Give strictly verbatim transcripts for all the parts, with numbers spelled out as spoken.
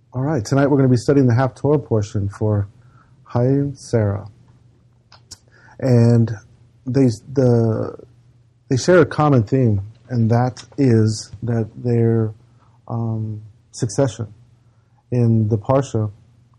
All right, tonight we're going to be studying the Haftorah portion for Hayim Sarah. And they the they share a common theme, and that is that their um, succession. In the Parsha,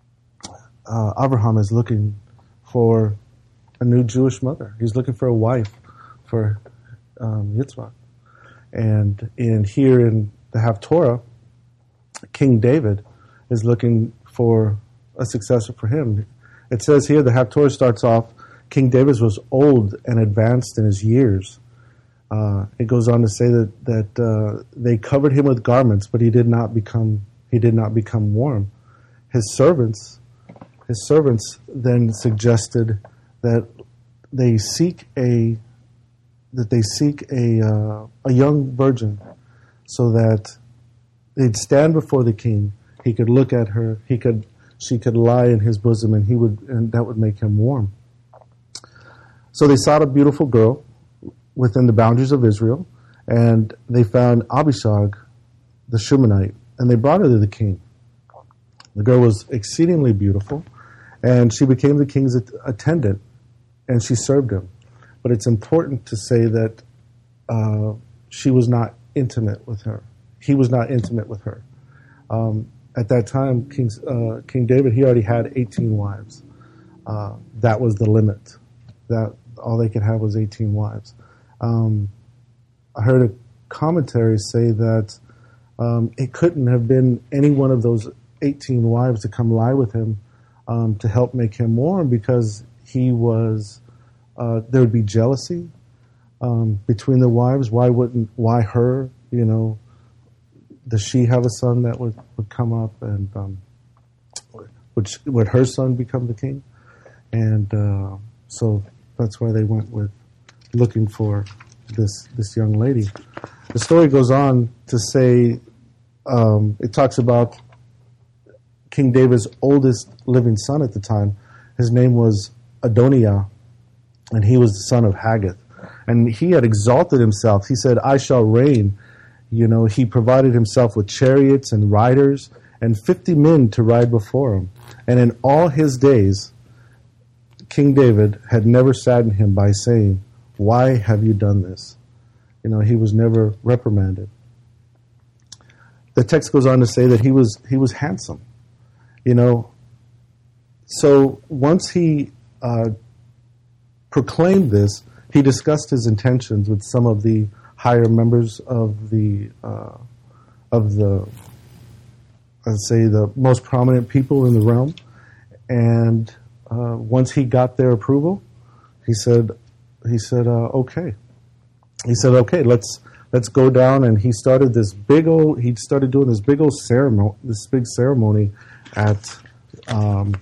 uh, Abraham is looking for a new Jewish mother. He's looking for a wife for um, Yitzhak. And in here in the Haftorah, King David is looking for a successor for him. It says here, the Haftorah starts off, King David was old and advanced in his years. Uh, it goes on to say that that uh, they covered him with garments, but he did not become he did not become warm. His servants, his servants then suggested that they seek a that they seek a uh, a young virgin, so that they'd stand before the king. He could look at her. He could. She could lie in his bosom, and he would, and that would make him warm. So they sought a beautiful girl within the boundaries of Israel, and they found Abishag, the Shumanite, and they brought her to the king. The girl was exceedingly beautiful, and she became the king's attendant, and she served him. But it's important to say that uh, she was not intimate with her. He was not intimate with her. Um, At that time, King, uh, King David, he already had eighteen wives. Uh, that was the limit. That all they could have was eighteen wives. Um, I heard a commentary say that um, it couldn't have been any one of those eighteen wives to come lie with him um, to help make him warm, because he was. Uh, there would be jealousy um, between the wives. Why wouldn't? Why her? You know. Does she have a son that would, would come up, and um, would she, would her son become the king? And uh, so that's why they went with looking for this this young lady. The story goes on to say um, it talks about King David's oldest living son at the time. His name was Adoniah, and he was the son of Haggith. And he had exalted himself. He said, "I shall reign." You know, he provided himself with chariots and riders and fifty men to ride before him. And in all his days, King David had never saddened him by saying, "Why have you done this?" You know, he was never reprimanded. The text goes on to say that he was he was handsome. You know, so once he uh, proclaimed this, he discussed his intentions with some of the higher members of the uh, of the let's say the most prominent people in the realm, and uh, once he got their approval, he said he said uh, okay. He said okay, let's let's go down, and he started this big old he started doing this big old ceremony this big ceremony at um,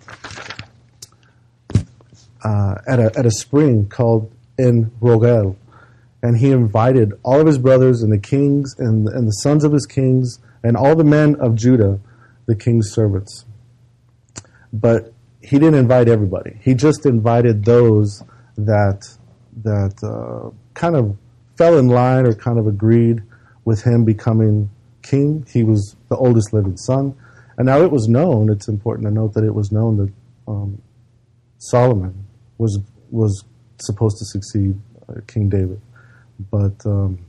uh, at a at a spring called En Rogel. And he invited all of his brothers and the kings and, and the sons of his kings and all the men of Judah, the king's servants. But he didn't invite everybody. He just invited those that that uh, kind of fell in line or kind of agreed with him becoming king. He was the oldest living son. And now it was known, it's important to note that it was known that um, Solomon was was supposed to succeed uh, King David. But um,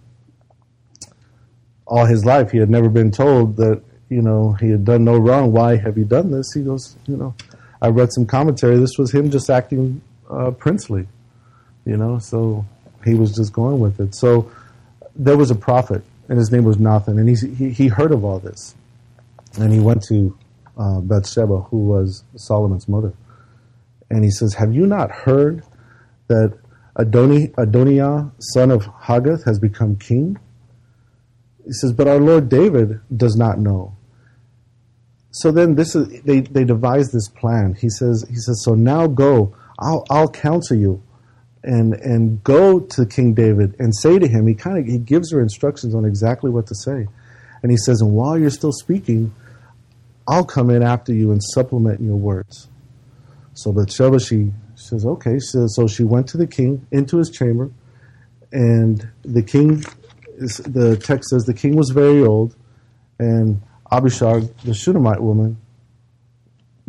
all his life, he had never been told that, you know, he had done no wrong. Why have you done this? He goes, you know, I read some commentary. This was him just acting uh, princely, you know, so he was just going with it. So there was a prophet, and his name was Nathan, and he, he, he heard of all this. And he went to uh, Bathsheba, who was Solomon's mother. And he says, "Have you not heard that Adoni, Adoniah, son of Haggith, has become king?" He says, "But our Lord David does not know." So then this is they, they devise this plan. He says, he says, "So now go, I'll I'll counsel you, and and go to King David and say to him," he kind of he gives her instructions on exactly what to say. And he says, "And while you're still speaking, I'll come in after you and supplement your words." So Bathsheba, she says, okay. So, so she went to the king, into his chamber, and the king, is, the text says, the king was very old, and Abishag, the Shunammite woman,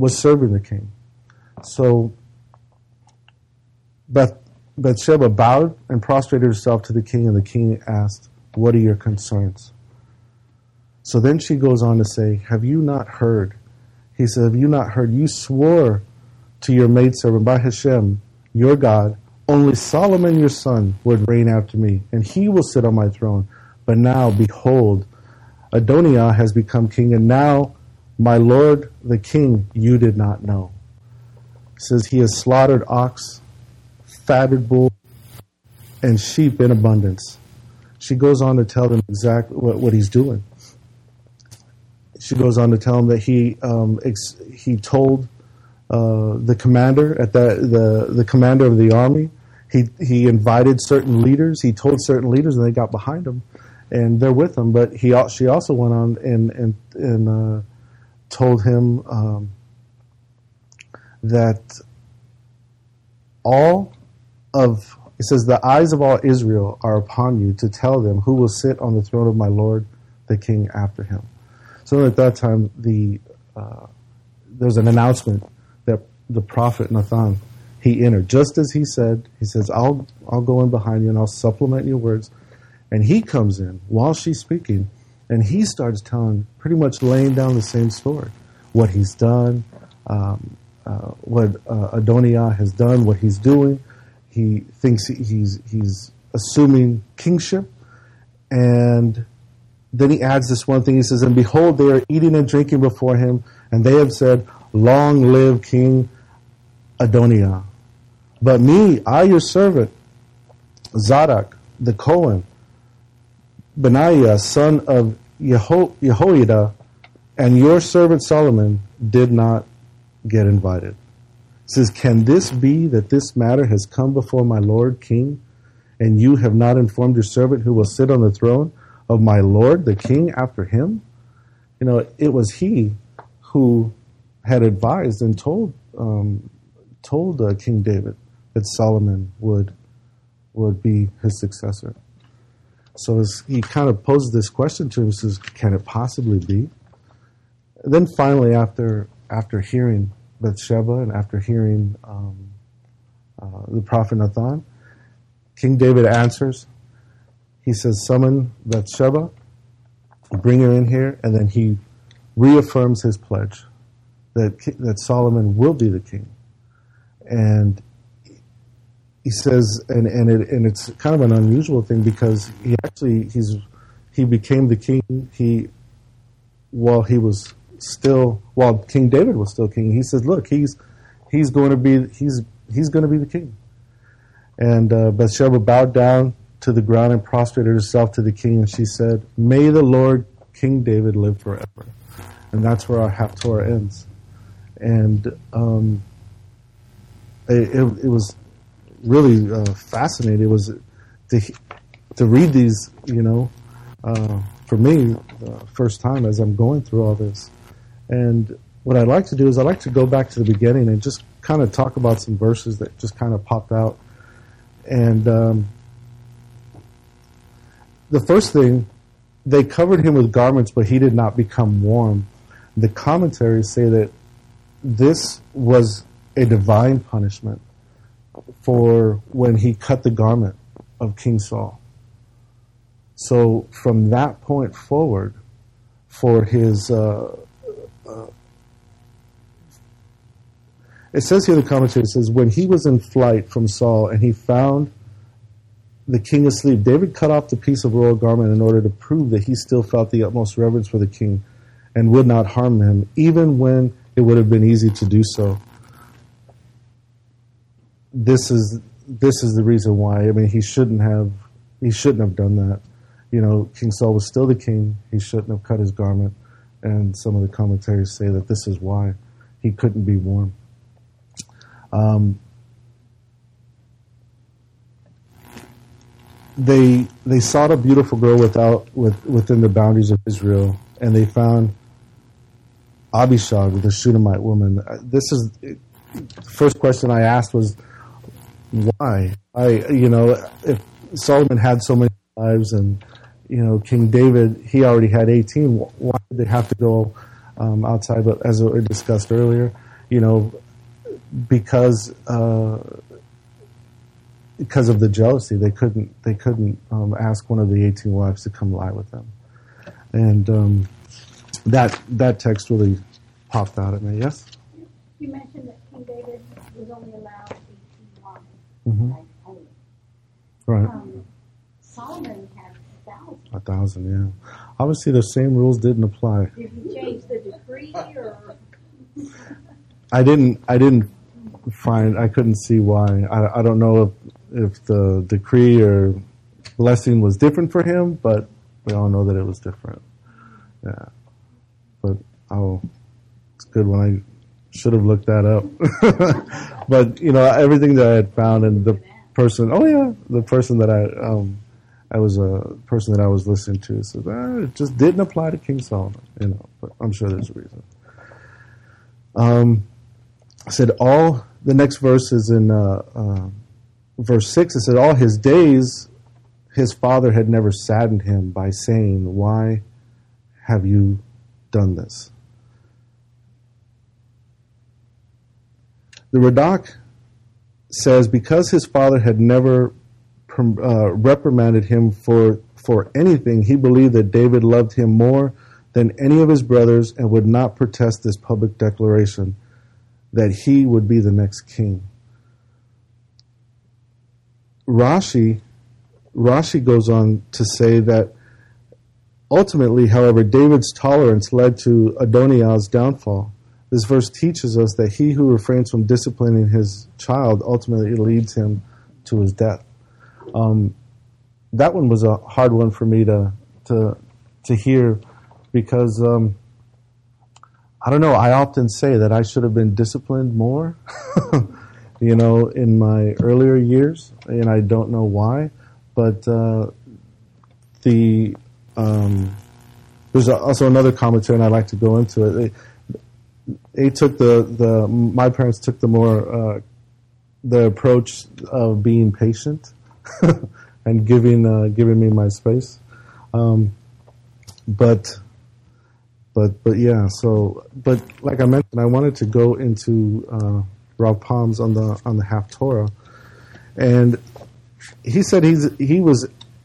was serving the king. So Beth, Bathsheba bowed and prostrated herself to the king, and the king asked, "What are your concerns?" So then she goes on to say, "Have you not heard?" He said, "Have you not heard? You swore to your maidservant by Hashem, your God, only Solomon your son would reign after me, and he will sit on my throne. But now, behold, Adoniah has become king, and now, my lord the king, you did not know." It says he has slaughtered ox, fatted bull, and sheep in abundance. She goes on to tell them exactly what, what he's doing. She goes on to tell him that he um, ex- he told uh, the commander at the, the the commander of the army. He he invited certain leaders. He told certain leaders, and they got behind him, and they're with him. But he she also went on and and and uh, told him um, that all of it says the eyes of all Israel are upon you to tell them who will sit on the throne of my Lord the king after him. So at that time, the uh, there's an announcement that the prophet Nathan, he entered just as he said. He says, "I'll I'll go in behind you and I'll supplement your words." And he comes in while she's speaking, and he starts telling, pretty much laying down the same story, what he's done, um, uh, what uh, Adoniah has done, what he's doing. He thinks he's he's assuming kingship, and then he adds this one thing. He says, "And behold, they are eating and drinking before him, and they have said, 'Long live King Adoniah.' But me, I your servant, Zadok the Cohen, Benaiah son of Yeho- Jehoiada, and your servant Solomon did not get invited." It says, "Can this be that this matter has come before my Lord King, and you have not informed your servant who will sit on the throne of my Lord the King after him?" You know, it was he who had advised and told um, told uh, King David that Solomon would would be his successor. So as he kind of poses this question to him, he says, "Can it possibly be?" And then finally, after after hearing Bathsheba and after hearing um, uh, the prophet Nathan, King David answers. He says, "Summon Bathsheba, bring her in here," and then he reaffirms his pledge that that Solomon will be the king. And he says, and and it and it's kind of an unusual thing because he actually he's he became the king he while he was still while King David was still king. He says, "Look, he's he's going to be he's he's going to be the king." And uh, Bathsheba bowed down to the ground and prostrated herself to the king, and she said, "May the Lord King David live forever." And that's where our Haftorah ends. And um, it, it, it was really uh, fascinating. It was to to read these, you know, uh, for me, the first time as I'm going through all this. And what I'd like to do is I'd like to go back to the beginning and just kind of talk about some verses that just kind of popped out. And um, the first thing, they covered him with garments, but he did not become warm. The commentaries say that this was a divine punishment for when he cut the garment of King Saul. So from that point forward, for his, uh, uh, it says here, the commentary says, when he was in flight from Saul and he found the king asleep, David cut off the piece of royal garment in order to prove that he still felt the utmost reverence for the king and would not harm him, even when it would have been easy to do so. This is this is the reason why. I mean, he shouldn't have he shouldn't have done that. You know, King Saul was still the king. He shouldn't have cut his garment. And some of the commentaries say that this is why he couldn't be warm. Um, they they sought a beautiful girl without with within the boundaries of Israel, and they found Abishag, the Shunammite woman. This is the first question I asked was, why? I you know, if Solomon had so many wives, and you know, King David, he already had eighteen. Why did they have to go um, outside? But as we discussed earlier, you know, because uh, because of the jealousy, they couldn't they couldn't um, ask one of the eighteen wives to come lie with them, and um, that that text really popped out at me. Yes. You mentioned that King David was only allowed eighteen wives, Mm-hmm. like only. Right. Um, Solomon had a thousand. A thousand, yeah. Obviously, the same rules didn't apply. Did he change the decree, or I didn't. I didn't find. I couldn't see why. I, I don't know if if the decree or blessing was different for him, but we all know that it was different. Yeah. But oh, it's good when I should have looked that up. But you know, everything that I had found, and the person. Oh yeah, the person that I um, I was a person that I was listening to said ah, it just didn't apply to King Solomon. You know, but I'm sure there's a reason. Um, I said all. The next verse is in uh, uh, verse six. It said, all his days, his father had never saddened him by saying, why have you done this? The Radak says, because his father had never uh, reprimanded him for, for anything, he believed that David loved him more than any of his brothers and would not protest this public declaration that he would be the next king. Rashi, Rashi goes on to say that ultimately, however, David's tolerance led to Adoniah's downfall. This verse teaches us that he who refrains from disciplining his child ultimately leads him to his death. Um, that one was a hard one for me to to to hear because um, I don't know. I often say that I should have been disciplined more, you know, in my earlier years, and I don't know why. But uh, the um, there's also another commentary, and I'd like to go into it. They, they took the, the my parents took the more uh, the approach of being patient and giving uh, giving me my space, um, but. But but yeah, so but like I mentioned, I wanted to go into uh, Rav Palms on the on the Haftorah, and he said he's he was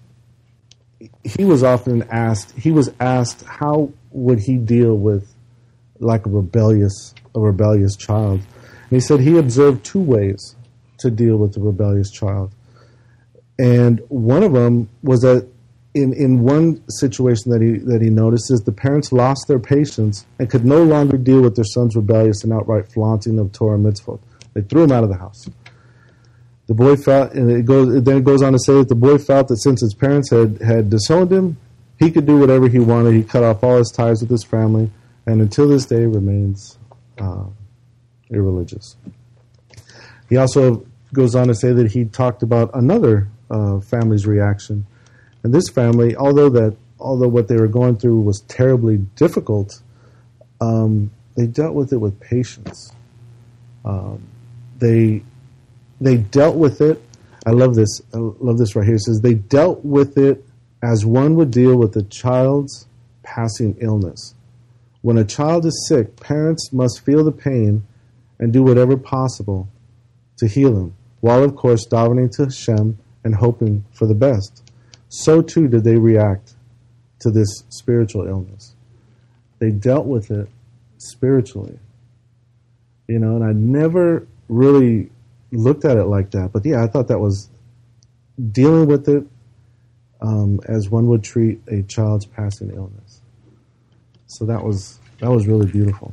he was often asked he was asked how would he deal with like a rebellious a rebellious child, and he said he observed two ways to deal with a rebellious child, and one of them was that. In, in one situation that he that he notices, the parents lost their patience and could no longer deal with their son's rebellious and outright flaunting of Torah mitzvot. They threw him out of the house. The boy felt, and it goes. Then it goes on to say that the boy felt that since his parents had, had disowned him, he could do whatever he wanted. He cut off all his ties with his family, and until this day remains uh, irreligious. He also goes on to say that he talked about another uh, family's reaction. And this family, although that, although what they were going through was terribly difficult, um, they dealt with it with patience. Um, they they dealt with it. I love this. I love this right here. It says they dealt with it as one would deal with a child's passing illness. When a child is sick, parents must feel the pain and do whatever possible to heal him, while of course davening to Hashem and hoping for the best. So too did they react to this spiritual illness. They dealt with it spiritually. You know, and I never really looked at it like that. But yeah, I thought that was dealing with it um, as one would treat a child's passing illness. So that was that was really beautiful.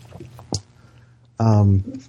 Um,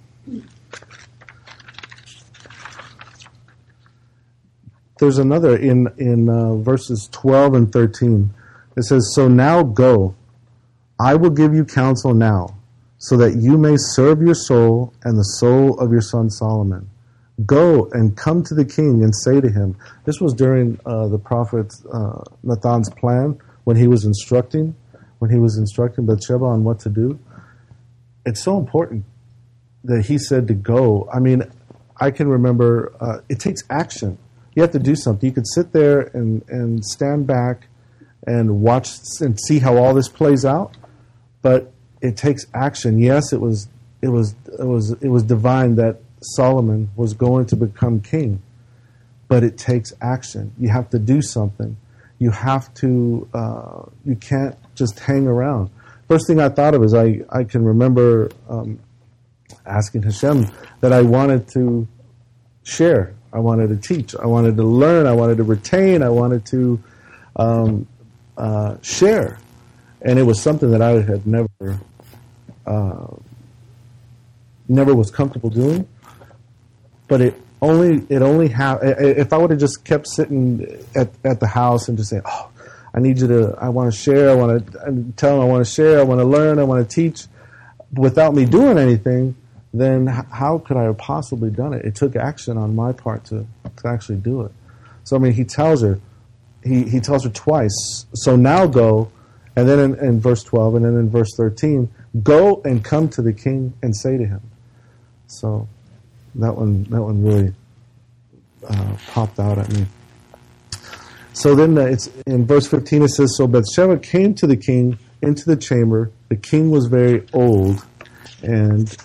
There's another in in uh, verses twelve and thirteen. It says, "So now go, I will give you counsel now, so that you may serve your soul and the soul of your son Solomon. Go and come to the king and say to him." This was during uh, the prophet uh, Nathan's plan when he was instructing when he was instructing Bathsheba on what to do. It's so important that he said to go. I mean, I can remember uh, it takes action. You have to do something. You could sit there and, and stand back and watch and see how all this plays out, but it takes action. Yes, it was it was it was it was divine that Solomon was going to become king. But it takes action. You have to do something. You have to. Uh, you can't just hang around. First thing I thought of is I I can remember um, asking Hashem that I wanted to share. I wanted to teach. I wanted to learn. I wanted to retain. I wanted to um, uh, share. And it was something that I had never, uh, never was comfortable doing. But it only, it only ha- if I would have just kept sitting at, at the house and just say, oh, I need you to, I want to share, I want to tell them I want to share, I want to learn, I want to teach, without me doing anything, then how could I have possibly done it? It took action on my part to, to actually do it. So, I mean, he tells her, he, he tells her twice, so now go, and then in, in verse twelve, and then in verse thirteen, go and come to the king and say to him. So that one, that one really uh, popped out at me. So then uh, it's in verse fifteen, it says, so Bathsheba came to the king into the chamber. The king was very old, and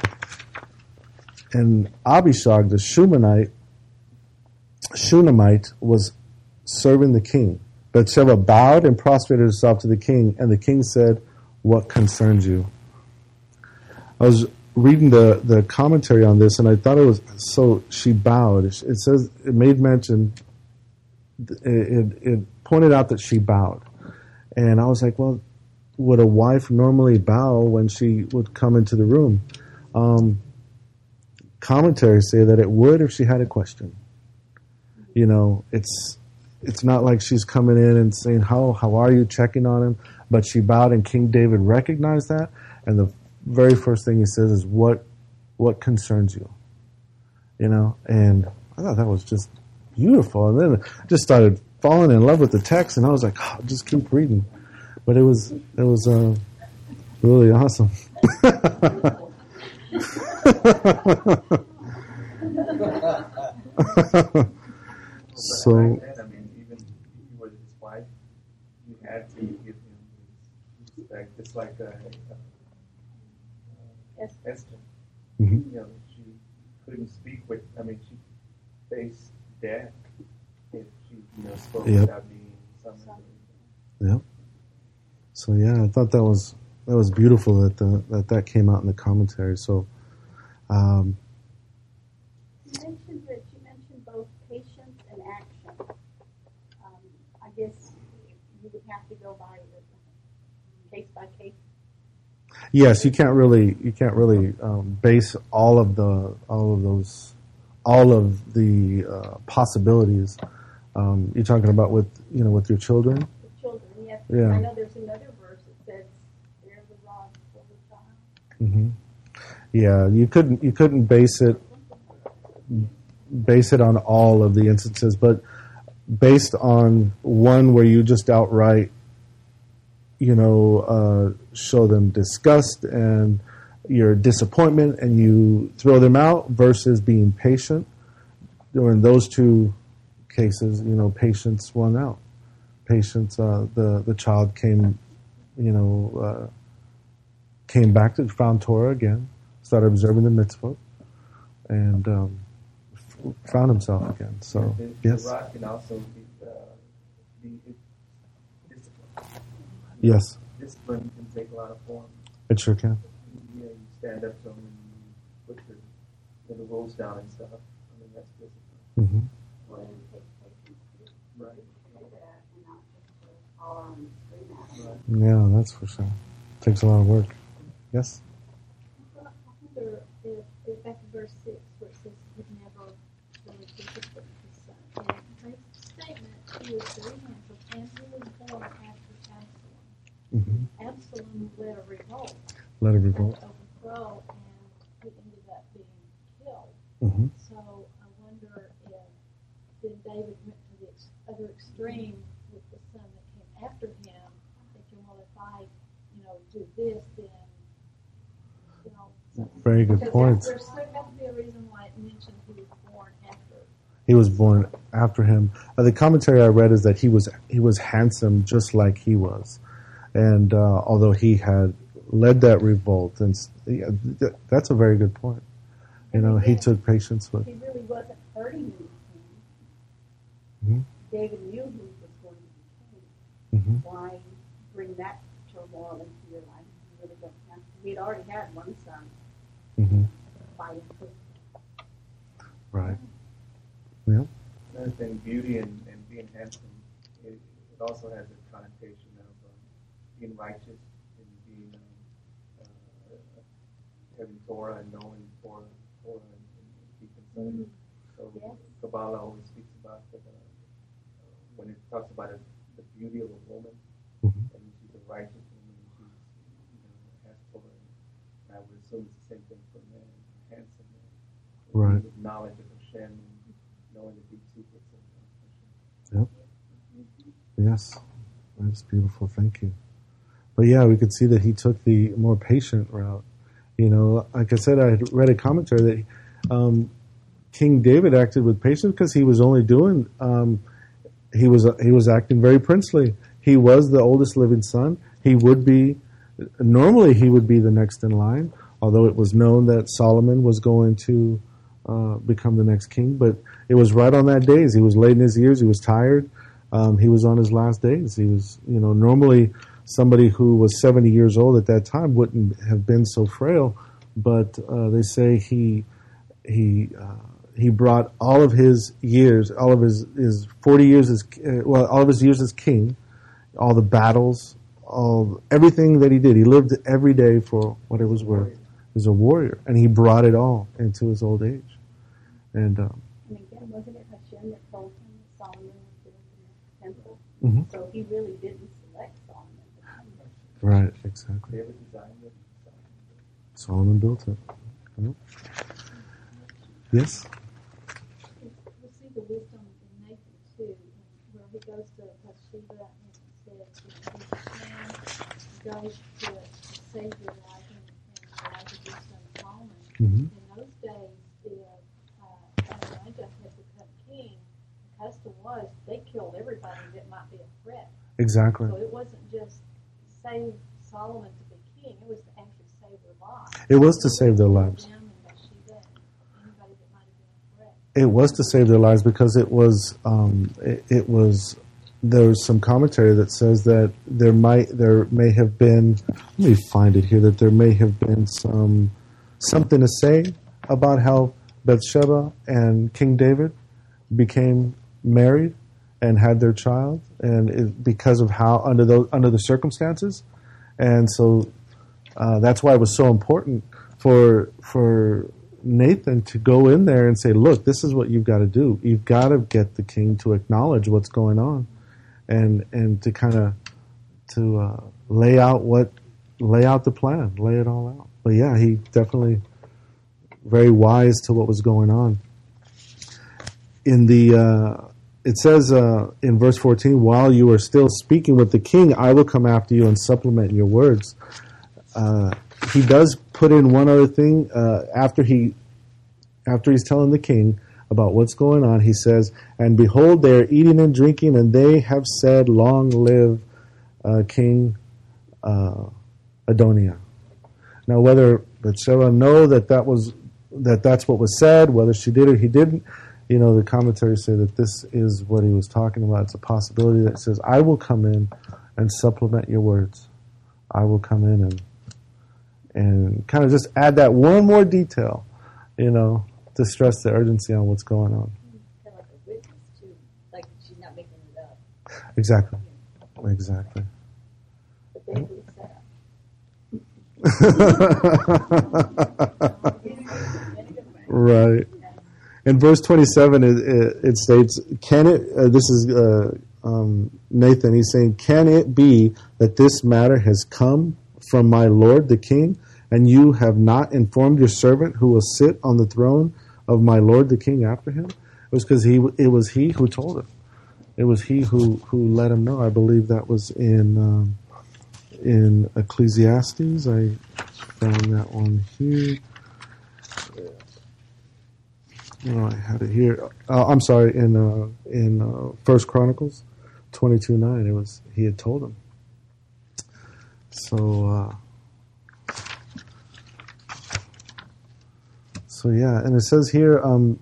and Abishag, the Shunammite, Shunammite, was serving the king. Bathsheba bowed and prostrated herself to the king, and the king said, what concerns you? I was reading the, the commentary on this, and I thought it was, so she bowed. It says, it made mention, it, it, it pointed out that she bowed. And I was like, well, would a wife normally bow when she would come into the room? Um, commentaries say that it would if she had a question. You know, it's it's not like she's coming in and saying, how how are you, checking on him, but she bowed, and King David recognized that, and the very first thing he says is, what what concerns you? You know, and I thought that was just beautiful. And then I just started falling in love with the text, and I was like, oh, just keep reading. But it was it was uh, really awesome. So, I mean, even if you were his wife, you had to give him his respect, just like uh, uh, Esther. mm-hmm. You know, she couldn't speak with. I mean, she faced death if she, you know, spoke Yep. without being summoned. Yep. So yeah, I thought that was that was beautiful that the, that that came out in the commentary. So, um, You mentioned that you mentioned both patience and action. Um, I guess you would have to go by the case by case. yes, you can't really you can't really um, base all of the all of those all of the uh, possibilities. Um, you're talking about with you know with your children. The children, yes. Yeah. I know there's another verse that says, "Spare the rod for the child." Mm-hmm. Yeah, you couldn't you couldn't base it base it on all of the instances, but based on one where you just outright, you know, uh, show them disgust and your disappointment, and you throw them out, versus being patient. During those two cases, you know, patience won out. Patience, uh, the the child came, you know, uh, came back to found Torah again, started observing the mitzvot, and um, f- found himself again. So the, yes, the rod can also be, uh, be discipline. yes, Discipline can take a lot of forms. it sure can. You know, you stand up to them and you put the, you know, the rules down and stuff. I mean, that's discipline. Mm-hmm. Right. Right. Yeah, that's for sure. Takes a lot of work. Yes. Well, I wonder if, if back in verse six, where it says he never really disciplined his son. And it makes the statement, he was very handsome, and he was born after Absalom. Mm-hmm. Absalom led a revolt. Let it Tried revolt. to overthrow, and he ended up being killed. Mm-hmm. So I wonder if then David went to the ex- other extreme with the son that came after him, thinking, well, if I, you know, do this, then, you know. So, Very good because point. There's still got to be a reason why it mentioned he was born after. He was born after him. Uh, the commentary I read is that he was he was handsome just like he was, and uh, although he had led that revolt, and yeah, th- that's a very good point. You know, he took patience with. He really wasn't hurting anything. Mm-hmm. David knew he was going to be king. Mm-hmm. Why bring that turmoil into your life? You really don't have to. He had already had one son Mm-hmm. fighting for. Right. Yeah. Another thing, beauty and, and being handsome, it, it also has a connotation of um, being righteous and being um, uh, having Torah and knowing Torah, Torah and, and keeping study. So Yes. Kabbalah always speaks about the, uh, when it talks about a, the beauty of a woman, Mm-hmm. and she's a righteous woman, and she's you know has Torah. And I would assume it's the same thing for a man, a handsome man, Right. with knowledge of Hashem and knowing the deep secrets of Hashem. Yep. Yes. That's beautiful. Thank you. But yeah, we could see that he took the more patient route. You know, like I said, I had read a commentary that um, King David acted with patience because he was only doing, um, he was he was acting very princely. He was the oldest living son. He would be, normally he would be the next in line, although it was known that Solomon was going to uh, become the next king. But it was right on that days. He was late in his years. He was tired. Um, he was on his last days. He was, you know, normally somebody who was seventy years old at that time wouldn't have been so frail. But uh, they say he he uh, he brought all of his years, all of his, his forty years as uh, well, all of his years as king, all the battles, all everything that he did. He lived every day for what it was worth. He was a warrior, and he brought it all into his old age. And um, And again, wasn't it Hashem that told him that Solomon was building the temple? mm-hmm. So he really didn't select Solomon to come there. Right, exactly. David designed it. Solomon built it. Yep. Yes. We see the wisdom in Nathan too, where he goes to Bathsheba and says, you know, he's a man, goes to save your life and, and the life of your son Solomon. Mm-hmm. In those days, if uh, Adonijah had become king, the custom was they killed everybody that might be a threat. Exactly. So it wasn't just save Solomon to be king; it was to actually save their lives. It was to save their lives. Them and Bathsheba and anybody that might have been a threat. It was to save their lives because it was um, it, it was there was some commentary that says that there might there may have been let me find it here that there may have been some something to say about how Bathsheba and King David became married and had their child, and it, because of how under those under the circumstances, and so uh, that's why it was so important for for Nathan to go in there and say, "Look, this is what you've got to do. You've got to get the king to acknowledge what's going on, and and to kind of to uh, lay out what lay out the plan, lay it all out." But yeah, he definitely very wise to what was going on. In the uh, it says uh, in verse fourteen, "While you are still speaking with the king, I will come after you and supplement your words." Uh, he does put in one other thing uh, after he after he's telling the king about what's going on. He says, "And behold, they are eating and drinking, and they have said, 'Long live uh, King uh, Adoniah.'" Now, whether Bathsheba know that that was that that's what was said, whether she did or he didn't, you know, the commentaries say that this is what he was talking about. It's a possibility that says, "I will come in and supplement your words. I will come in and and kind of just add that one more detail, you know, to stress the urgency on what's going on." Kind of like a witness too, like she's not making it up. Exactly. Exactly. But they would set up. Right. In verse twenty-seven, it, it, it states, "Can it?" Uh, this is uh, um, Nathan. He's saying, "Can it be that this matter has come from my lord the king, and you have not informed your servant who will sit on the throne of my lord the king after him?" It was because he. It was he who told him. It was he who, who let him know. I believe that was in um, in Ecclesiastes. I found that one here. Oh, I had it here. Uh, I'm sorry, in uh, in uh, First Chronicles twenty-two nine, it was he had told him. So, uh, So yeah, and it says here um,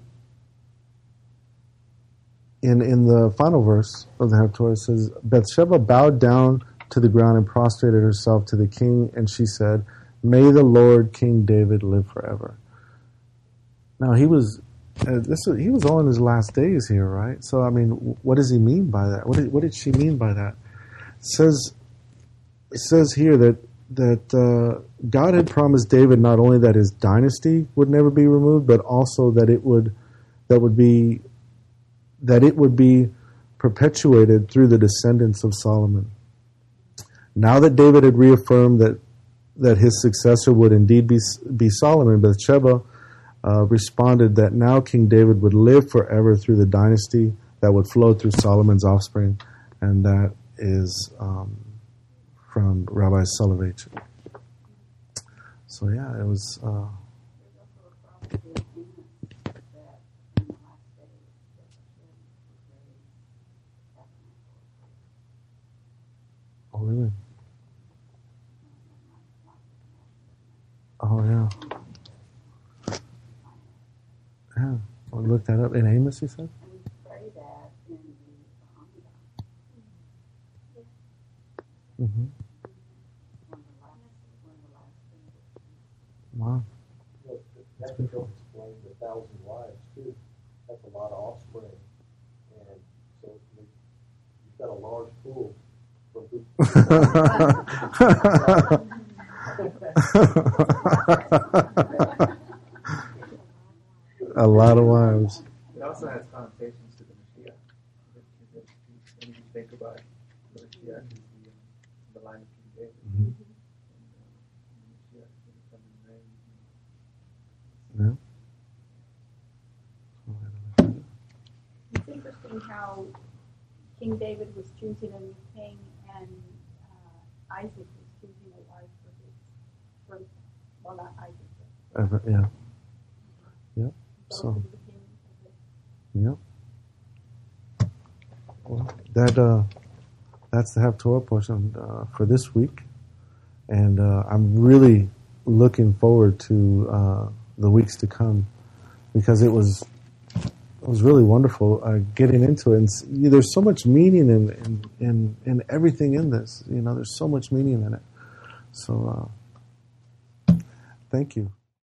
in in the final verse of the Haftorah, it says, Bathsheba bowed down to the ground and prostrated herself to the king, and she said, "May the Lord King David live forever." Now he was uh, this was, he was all in his last days here, right? So I mean, what does he mean by that? What did, what did she mean by that? It says it says here that that uh, God had promised David not only that his dynasty would never be removed, but also that it would that would be that it would be perpetuated through the descendants of Solomon. Now that David had reaffirmed that that his successor would indeed be be Solomon, Bathsheba uh, responded that now King David would live forever through the dynasty that would flow through Solomon's offspring, and that is um, from Rabbi Soloveitchik. So yeah, it was. Uh, oh really? Oh yeah. Yeah. Well, look that up in Amos. You said. And we pray that in the Bahama. Mm-hmm. One of the last, one of the last things. Wow. Well, that could help explain the thousand wives too. That's a lot of offspring, and so you- you've got a large pool from who. A lot of wives. It also has connotations to the Mashiach. When you think about it, the Mashiach is the, um, the line of King David. Mm-hmm. And, uh, the Mashiach is going to come in reign. Yeah. It's interesting how King David was choosing a new king, and uh, Isaac was choosing a wife for his first, well, not Isaac, but Ever, yeah. Yep. So. both of the kings of the Yep. Well, that uh, that's the Haftorah portion uh, for this week, and uh, I'm really looking forward to uh, the weeks to come, because it was it was really wonderful uh, getting into it. And s- there's so much meaning in, in in in everything in this. You know, there's so much meaning in it. So, uh, thank you.